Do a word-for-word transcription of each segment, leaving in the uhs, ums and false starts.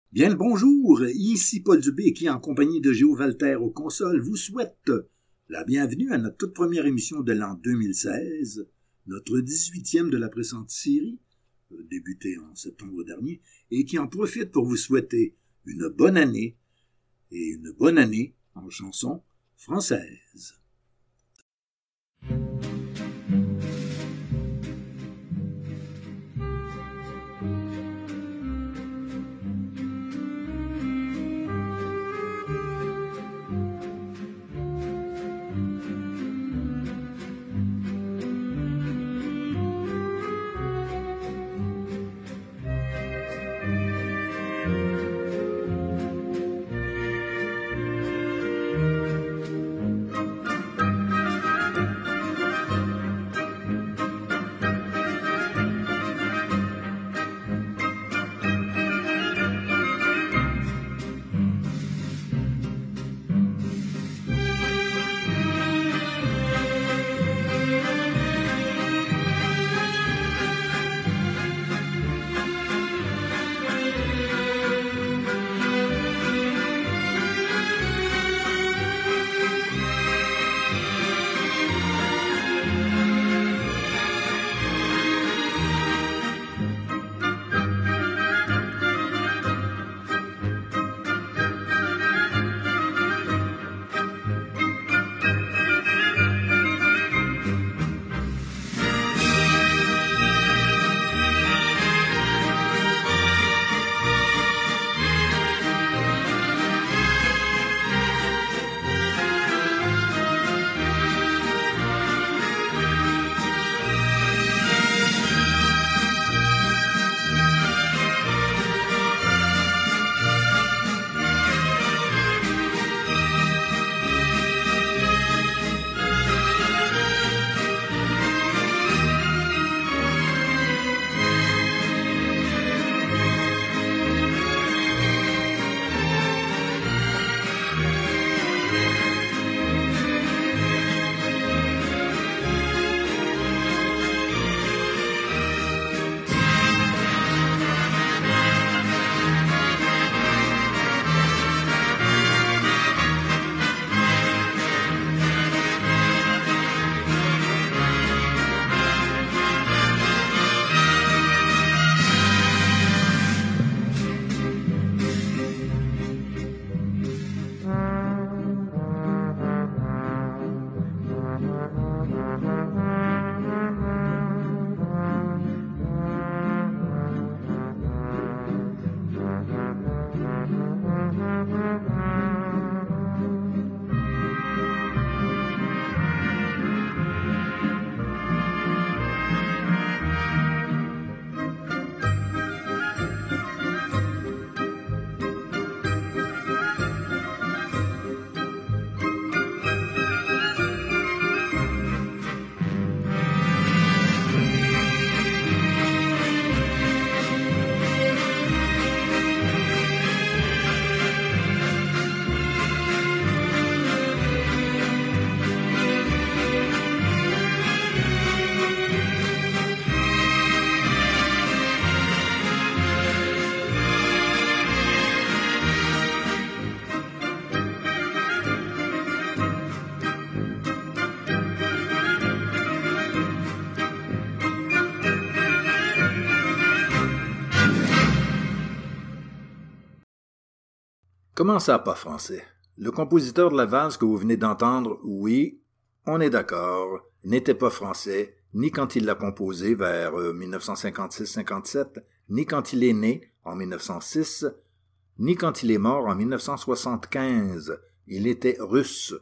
Bien le bonjour, ici Paul Dubé qui, en compagnie de Géo Valter aux consoles, vous souhaite la bienvenue à notre toute première émission de l'an deux mille seize, notre dix-huitième de la présente série, débutée en septembre dernier, et qui en profite pour vous souhaiter une bonne année, et une bonne année en chanson française. Comment ça, pas français? Le compositeur de la valse que vous venez d'entendre, oui, on est d'accord, n'était pas français, ni quand il l'a composé vers euh, dix-neuf cent cinquante-six cinquante-sept, ni quand il est né, en mille neuf cent six, ni quand il est mort en dix-neuf cent soixante-quinze. Il était russe.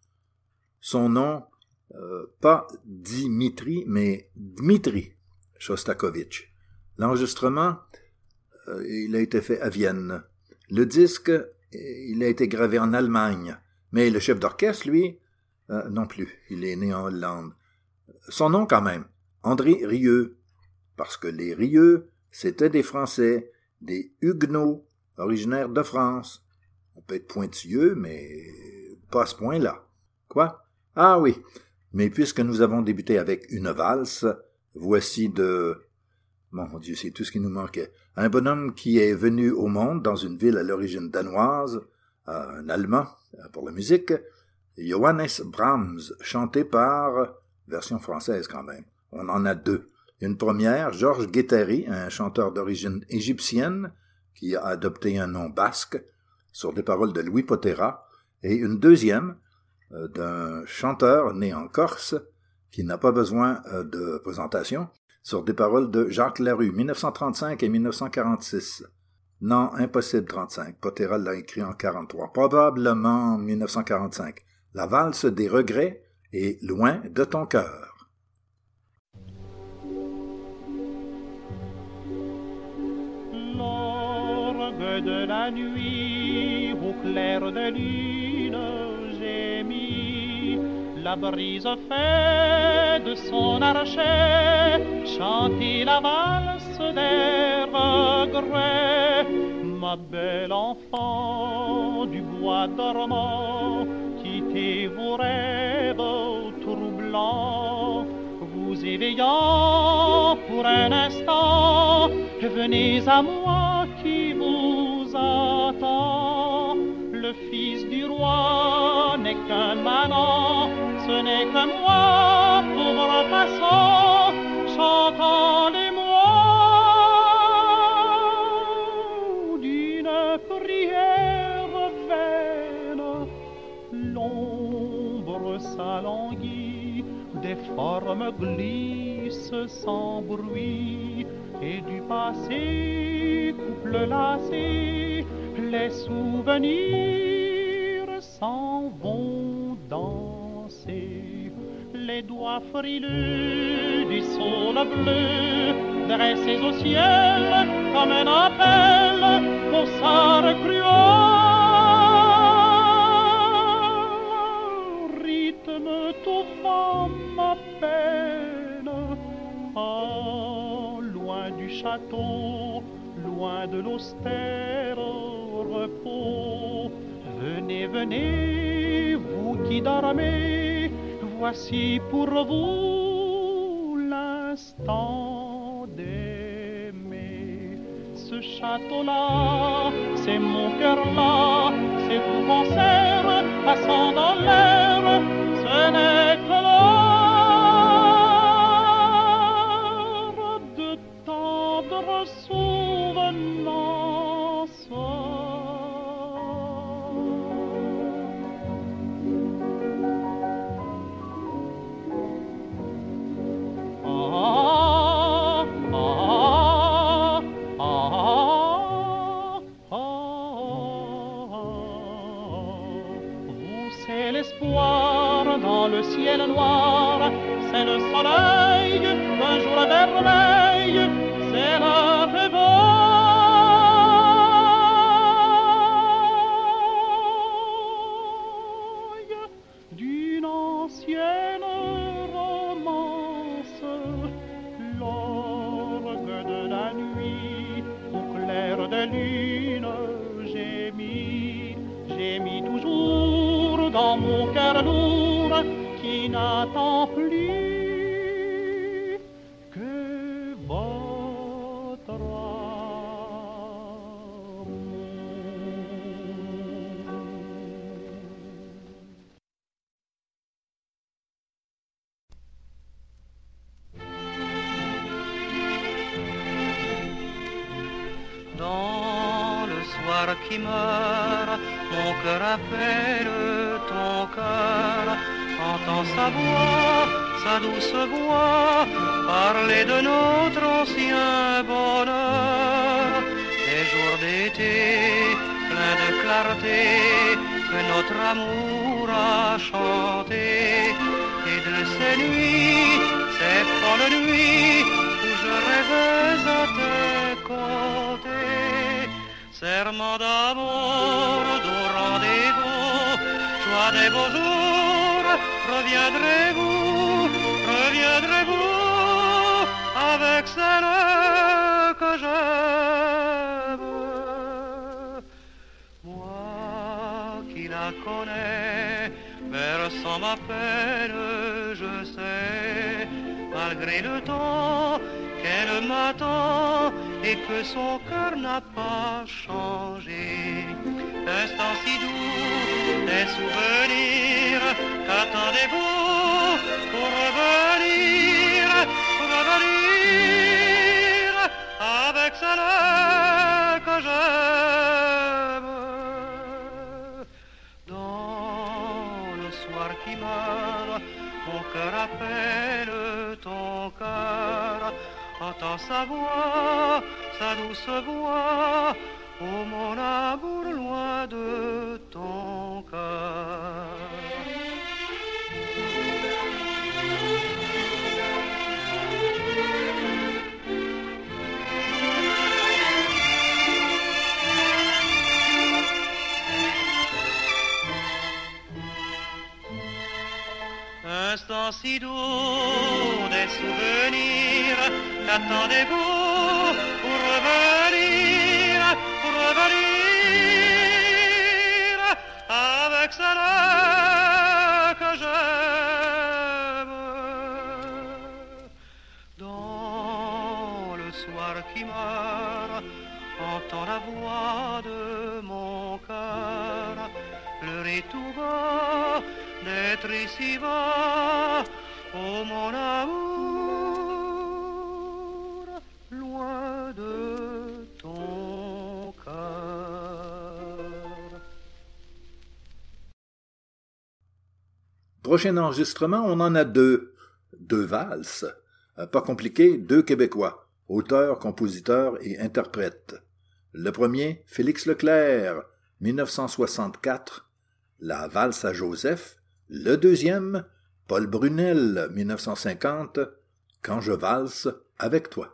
Son nom, euh, pas Dimitri, mais Dmitri Shostakovich. L'enregistrement, euh, il a été fait à Vienne. Le disque, il a été gravé en Allemagne. Mais le chef d'orchestre, lui, euh, non plus. Il est né en Hollande. Son nom, quand même, André Rieu. Parce que les Rieux, c'était des Français, des Huguenots, originaires de France. On peut être pointilleux, mais pas à ce point-là. Quoi? Ah oui, mais puisque nous avons débuté avec une valse, voici de... Mon Dieu, c'est tout ce qui nous manquait. Un bonhomme qui est venu au monde dans une ville à l'origine danoise, un Allemand pour la musique, Johannes Brahms, chanté par, version française quand même, on en a deux. Une première, Georges Guettari, un chanteur d'origine égyptienne, qui a adopté un nom basque, sur des paroles de Louis Potera, et une deuxième, euh, d'un chanteur né en Corse, qui n'a pas besoin euh, de présentation, sur des paroles de Jacques Larue, dix-neuf cent trente-cinq et dix-neuf cent quarante-six. Non, impossible trente-cinq, Potera l'a écrit en quarante-trois, probablement en dix-neuf cent quarante-cinq. La valse des regrets est loin de ton cœur. L'orgue de la nuit, au clair de lune, j'ai mis la brise fait de son archet, chanter la valse des regrets. Ma belle enfant du bois dormant, quittez vos rêves troublants, vous éveillant pour un instant, venez à moi qui vous attend. Le fils du roi n'est qu'un manant, ce n'est que moi, pauvre passant, chantant les mots d'une prière vaine. L'ombre s'alanguit, des formes glissent sans bruit, et du passé, couple lassé, les souvenirs s'en vont danser. Les doigts frileux du saule bleu, dressés au ciel comme un appel au sort cruel, rythme touffant ma peine. Ah, loin du château, loin de l'austère repos, venez, venez, vous qui dormez, voici pour vous l'instant d'aimer. Ce château-là, c'est mon cœur-là, c'est tout concert passant dans l'air, ce n'est que l'heure de tendre souvenance. Dans le ciel noir, c'est le soleil d'un jour vermeil, c'est la réveille d'une ancienne romance. L'orgue de la nuit, au clair de lune, j'ai mis, j'ai mis toujours dans mon cœur lourd qui n'attend plus que votre amour. Dans le soir qui meurt, mon cœur appelle ton cœur, entend sa voix, sa douce voix, parler de notre ancien bonheur. Des jours d'été, pleins de clarté, que notre amour a chanté. Et de ces nuits, ces folles nuits, où je rêvais à tes côtés. Serment d'amour, doux rendez-vous, joie des beaux jours, reviendrez-vous, reviendrez-vous avec celle que j'aime. Moi qui la connais, versant ma peine, je sais, malgré le temps, qu'elle m'attend et que son cœur n'a pas changé. Instant si doux, des souvenirs, qu'attendez-vous pour revenir, pour revenir avec celle que j'aime. Dans le soir qui meurt, mon cœur appelle ton cœur. Entends sa voix, sa douce voix, oh mon amour loin de ton cœur. Instant si doux des souvenirs, qu'attendez-vous pour revenir, pour revenir avec celle que j'aime. Dans le soir qui meurt, entends la voix de mon cœur pleurer tout bas d'être ici bas, oh mon amour, loin de ton cœur. Prochain enregistrement, on en a deux. Deux valses. Pas compliqué, deux Québécois, auteurs, compositeurs et interprètes. Le premier, Félix Leclerc, dix-neuf cent soixante-quatre, La valse à Joseph. Le deuxième, Paul Brunel, dix-neuf cent cinquante, Quand je valse avec toi.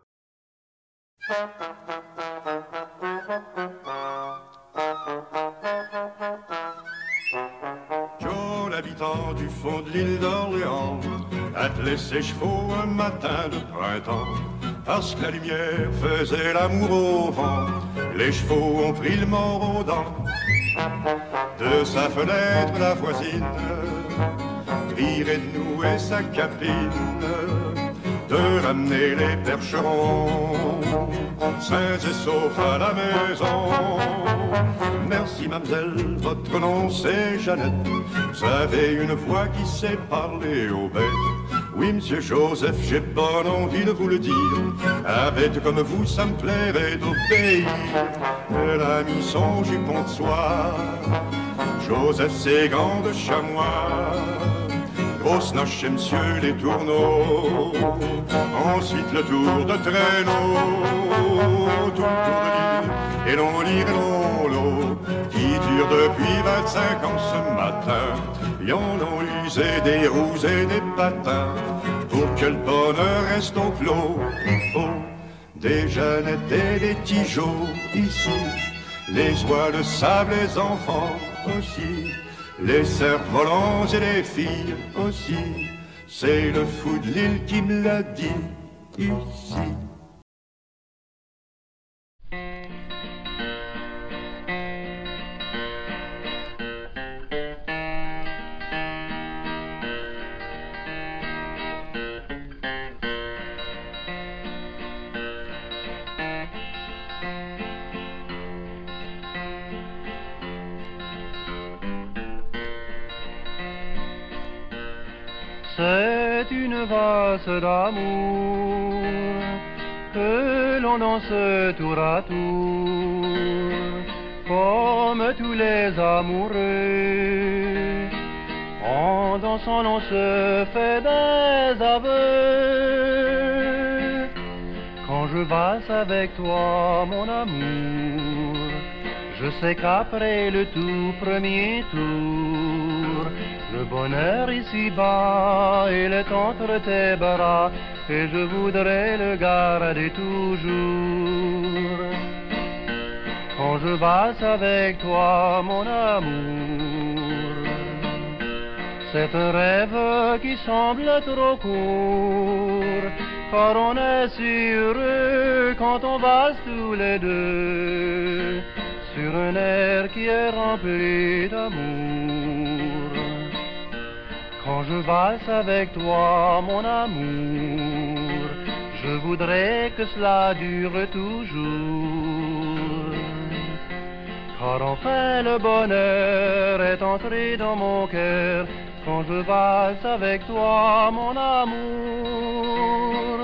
Joe, l'habitant du fond de l'île d'Orléans, attelait ses chevaux un matin de printemps. Parce que la lumière faisait l'amour au vent, les chevaux ont pris le mort aux dents. De sa fenêtre, la voisine crierait de nouer sa capine, de ramener les percherons sains et saufs à la maison. Merci, mademoiselle, votre nom c'est Jeannette. Vous avez une voix qui sait parler aux bêtes. Oui, monsieur Joseph, j'ai bonne envie de vous le dire. À bête comme vous, ça me plairait d'obéir. Elle a mis son jupon de soie, Joseph ses gants de chamois, grosse noche chez monsieur les tourneaux, ensuite le tour de traîneau, tout le tour de l'île, et l'on lire et l'on l'eau, qui dure depuis vingt-cinq ans ce matin. Y en ont usé des roues et des patins, pour que le bonheur reste au clos. Il faut des Jeannettes et des Tigeaux ici, les oies, le sable, les enfants aussi, les cerfs-volants et les filles aussi. C'est le fou de l'île qui me l'a dit ici. C'est une valse d'amour que l'on danse tour à tour, comme tous les amoureux. En dansant l'on se fait des aveux. Quand je valse avec toi, mon amour, je sais qu'après le tout premier tour, le bonheur ici-bas, il est entre tes bras, et je voudrais le garder toujours. Quand je valse avec toi, mon amour, c'est un rêve qui semble trop court, car on est si heureux quand on valse tous les deux, sur un air qui est rempli d'amour. Quand je valse avec toi, mon amour, je voudrais que cela dure toujours. Car enfin le bonheur est entré dans mon cœur quand je valse avec toi, mon amour.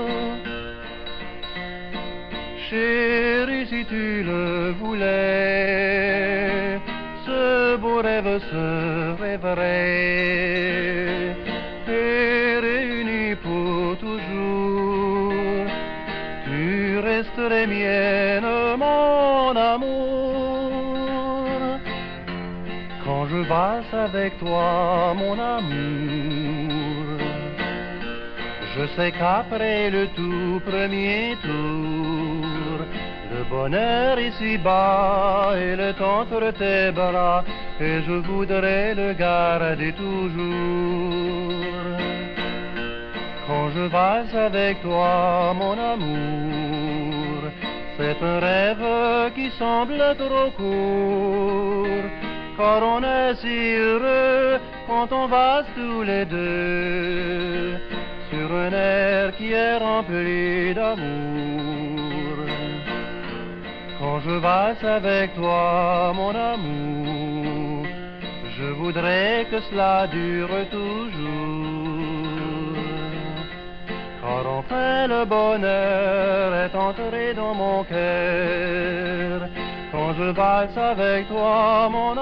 Chérie, si tu le voulais, ce beau rêve serait vrai et réuni pour toujours. Tu resterais mienne, mon amour. Quand je valse avec toi, mon amour, je sais qu'après le tout premier tour, le bonheur ici-bas est le temps entre tes bras, et je voudrais le garder toujours. Quand je valse avec toi, mon amour, c'est un rêve qui semble trop court, car on est si heureux quand on valse tous les deux sur un air qui est rempli d'amour. Quand je valse avec toi, mon amour, je voudrais que cela dure toujours. Car enfin le bonheur est entré dans mon cœur quand je valse avec toi, mon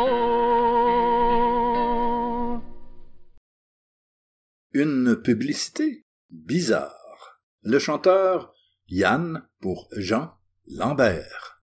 amour. Une publicité bizarre. Le chanteur Yann pour Jean Lambert.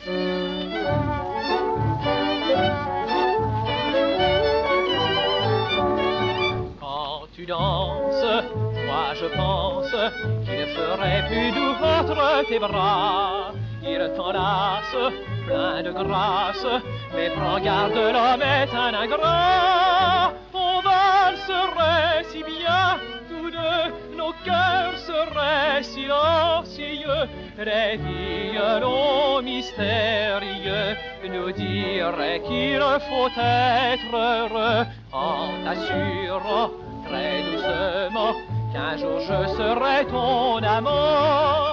Quand tu danses, moi je pense qu'il ferait plus doux entre tes bras. Il t'enlace, plein de grâce, mais prends garde, l'homme est un ingrat. On valserait si bien, tous deux, nos cœurs seraient silencieux. Les violons mystérieux nous diraient qu'il faut être heureux, en t'assurant très doucement qu'un jour je serai ton amant.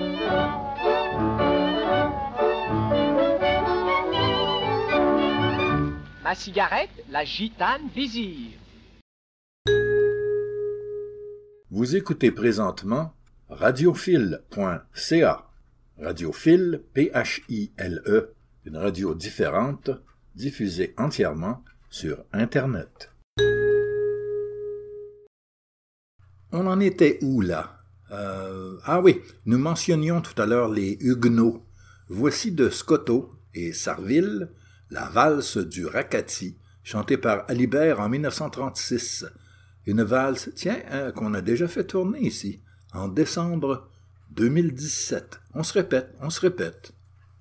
Ma cigarette, la gitane désire. Vous écoutez présentement radiophile point c a. Radiophile, P H I L E, une radio différente, diffusée entièrement sur Internet. On en était où là? Euh, ah oui, nous mentionnions tout à l'heure les Huguenots. Voici de Scotto et Sarville, la valse du Racati, chantée par Alibert en dix-neuf cent trente-six. Une valse, tiens, hein, qu'on a déjà fait tourner ici, en décembre deux mille dix-sept. On se répète, on se répète.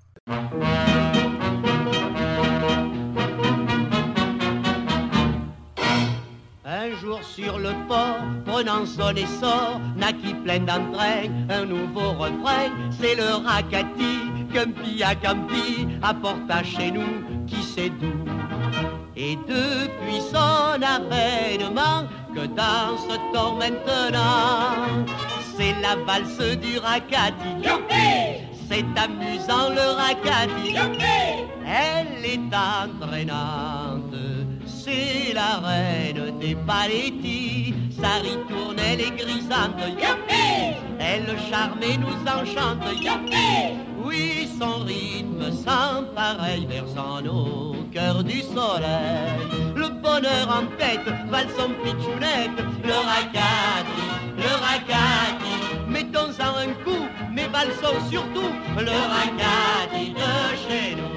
Un jour sur le port, prenant son essor, naquit plein d'entrain, un nouveau refrain, c'est le Racati, Campi à Campi, apporta chez nous, qui sait d'où. Et depuis son avènement, que danse-t-on maintenant? C'est la valse du Racati. Youpi! C'est amusant le Racati. Youpi! Elle est entraînante. C'est la reine des paletti. Sa ritournelle est grisante. Youpi! Elle charme et nous enchante. Youpi! Oui, son rythme sans pareil versant au cœur du soleil. Le bonheur en tête, valse son pitchounette. Le Racati, le Racati, mettons-en un coup, mais valsons surtout le Racati de chez nous.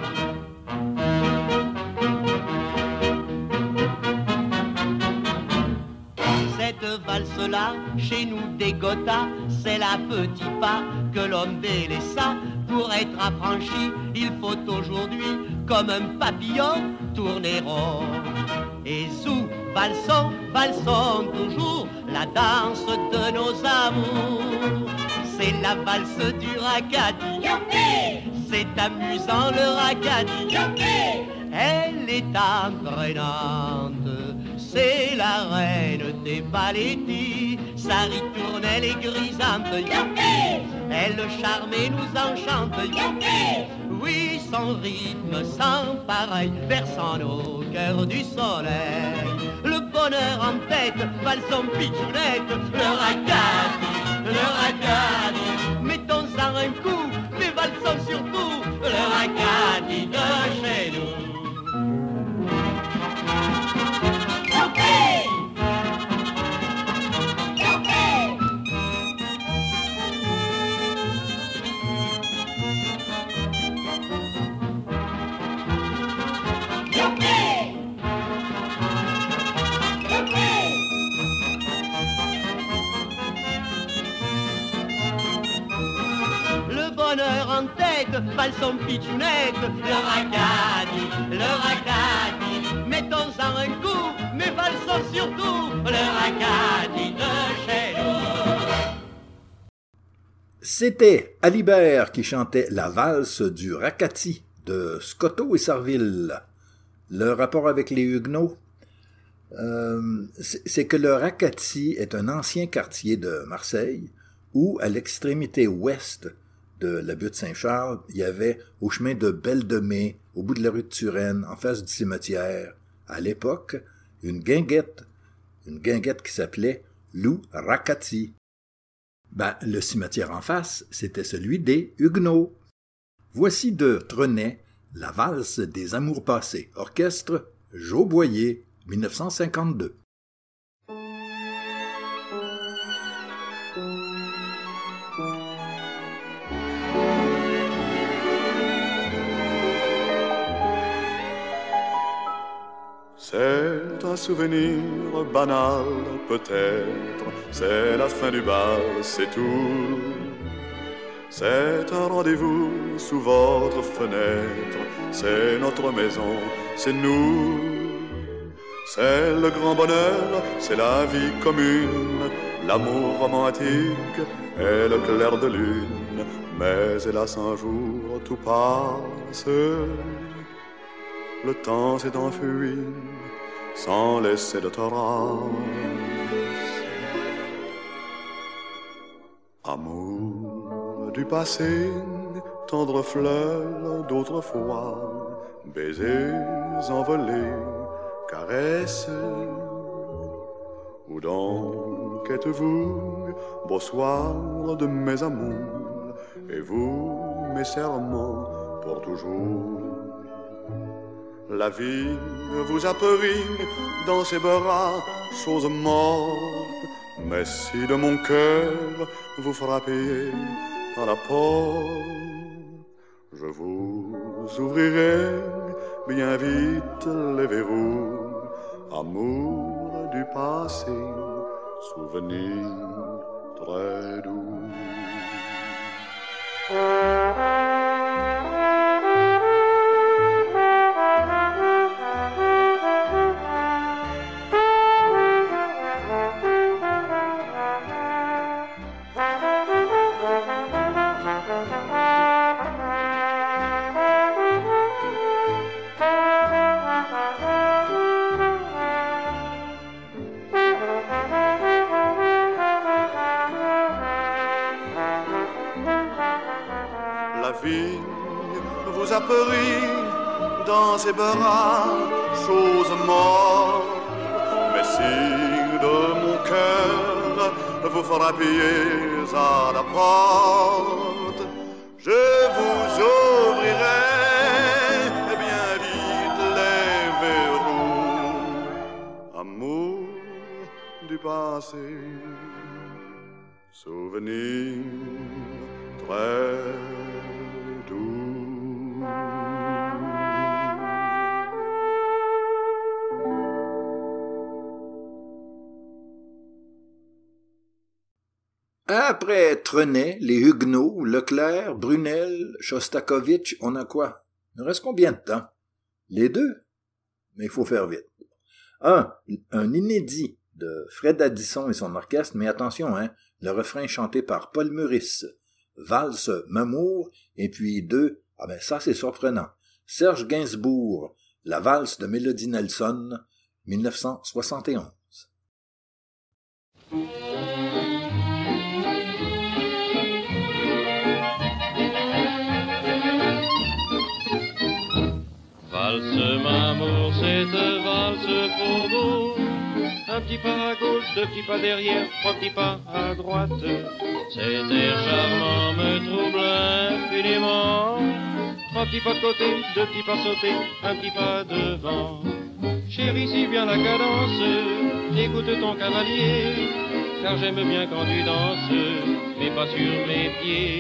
Cette valse-là, chez nous des Gothas, c'est la petit pas que l'homme délaissa. Pour être affranchi, il faut aujourd'hui, comme un papillon, tourner rond. Et sous, valsons, valsons toujours, la danse de nos amours. C'est la valse du Racati. Youpi! C'est amusant le Racati. Youpi! Elle est entraînante. c'est la reine des Paletti. Sa ritournelle est grisante, youpi! Elle charme et nous enchante, youpi! Oui, son rythme sans pareil, versant nos cœurs du soleil. Le bonheur en tête, valsons pitchounette, le ragadi, le ragadi. Mettons-en un coup, mais valsons surtout, le ragadi de chez nous. En tête, valsons pitchounette, le ragadi, le ragadi. Mettons-en un coup, mais valsons surtout, le ragadi de chez nous. C'était Alibert qui chantait la valse du Racati de Scotto et Sarville. Le rapport avec les Huguenots, euh, c'est que le Racati est un ancien quartier de Marseille où, à l'extrémité ouest de la butte Saint-Charles, il y avait, au chemin de Belle-de-Mai, au bout de la rue de Turenne, en face du cimetière, à l'époque, une guinguette, une guinguette qui s'appelait Lou Racati. Ben, le cimetière en face, c'était celui des Huguenots. Voici de Trenet, la valse des amours passés, orchestre Jo Boyer, dix-neuf cent cinquante-deux. C'est un souvenir banal, peut-être, c'est la fin du bal, c'est tout. C'est un rendez-vous sous votre fenêtre, c'est notre maison, c'est nous. C'est le grand bonheur, c'est la vie commune, l'amour romantique et le clair de lune. Mais hélas un jour tout passe, le temps s'est enfui sans laisser de traces. Amour du passé, tendre fleur d'autrefois, baisers envolés, caresses. Où donc êtes-vous, beau soir de mes amours, et vous, mes serments pour toujours? La vie vous a pris dans ses bras, chose morte. Mais si de mon cœur vous frappiez à la porte, je vous ouvrirai bien vite les verrous. Amour du passé, souvenir très doux. Vous a pris dans ses bras, chose morte. Mais si de mon cœur vous frappiez à la porte, je vous ouvrirai bien vite les verrous. Amour du passé, souvenir très doux. Après Trenet, les Huguenots, Leclerc, Brunel, Shostakovich, on a quoi? Il nous reste combien de temps? Les deux? Mais il faut faire vite. Un, un inédit de Fred Addison et son orchestre, mais attention, hein, le refrain chanté par Paul Meurice, Valse M'amour, et puis deux, ah ben ça c'est surprenant, Serge Gainsbourg, la valse de Mélodie Nelson, dix-neuf cent soixante et onze. Valse m'amour, cette valse faubourg. Un petit pas à gauche, deux petits pas derrière, trois petits pas à droite. Cet air charmant me trouble infiniment. Trois petits pas de côté, deux petits pas sautés, un petit pas devant. Chérie, si bien la cadence, écoute ton cavalier, car j'aime bien quand tu danses, mais pas sur mes pieds.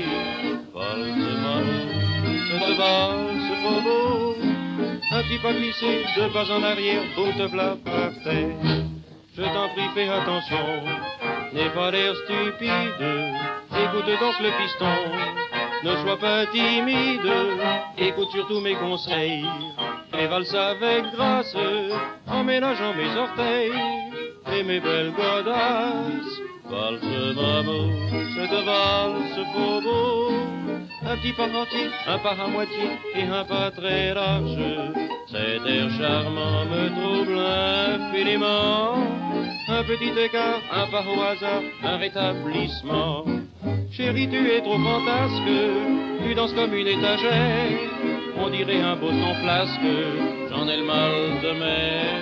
Valse m'amour, cette valse faubourg. Un petit pas glissé, deux pas en arrière, boum te v'là par terre. Je t'en prie, fais attention, n'aie pas l'air stupide. Écoute donc le piston, ne sois pas timide. Écoute surtout mes conseils, et valse avec grâce, en ménageant mes orteils et mes belles godasses. Valse maman, cette valse faubourg. Un petit pas entier, un pas à moitié et un pas très large. Cet air charmant me trouble infiniment. Un petit écart, un pas au hasard, un rétablissement. Chérie, tu es trop fantasque, tu danses comme une étagère. On dirait un beau sang flasque, j'en ai le mal de mer.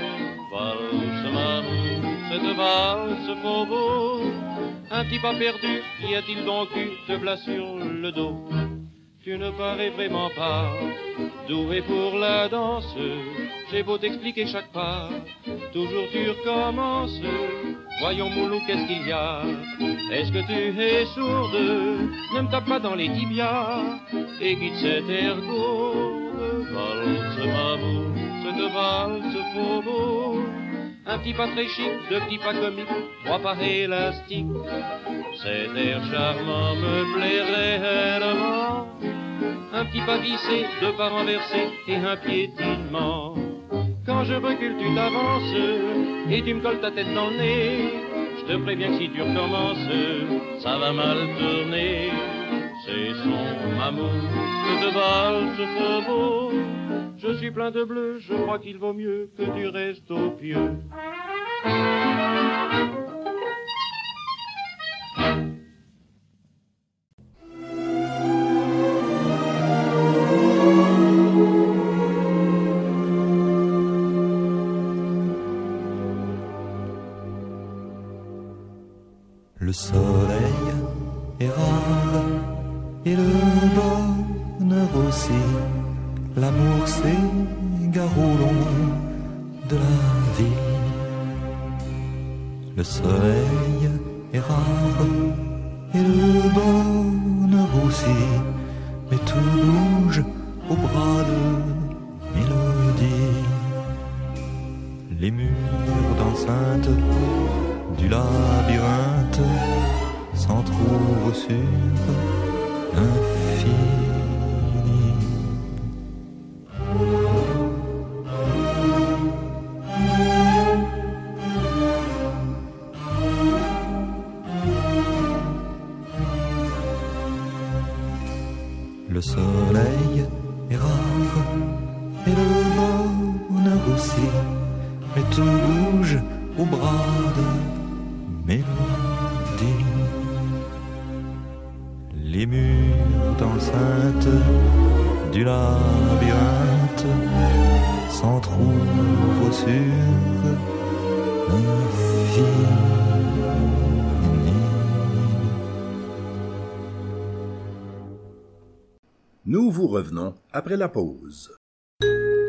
Valse maman, cette valse faubourg. Un petit pas perdu, y a-t-il donc eu te v'là sur le dos? Tu ne parais vraiment pas doué pour la danse. J'ai beau t'expliquer chaque pas, toujours tu recommences. Voyons Moulou, qu'est-ce qu'il y a? Est-ce que tu es sourde? Ne me tape pas dans les tibias et quitte cet air gourde. Valse maman, cette valse faubourg. Un petit pas très chic, deux petits pas comiques, trois pas élastiques. Cet air charmant me plairait réellement. Un petit pas vissé, deux pas renversés et un piétinement. Quand je recule, tu t'avances et tu me colles ta tête dans le nez. Je te préviens que si tu recommences, ça va mal tourner. C'est son amour que de valse faubourg. Je suis plein de bleu, je crois qu'il vaut mieux que tu restes au pieu. Le soleil est rare et le bonheur aussi. L'amour s'égare au long de la vie. Le soleil est rare et le bonheur aussi, mais tout bouge au bras de mélodie. Les murs d'enceinte du labyrinthe s'entr'ouvrent sur l'infini. Le soleil est rare et le bonheur aussi, mais tout bouge au bras de mélodie. Les murs d'enceinte du labyrinthe s'entr'ouvrent sur l'infini. Nous vous revenons après la pause.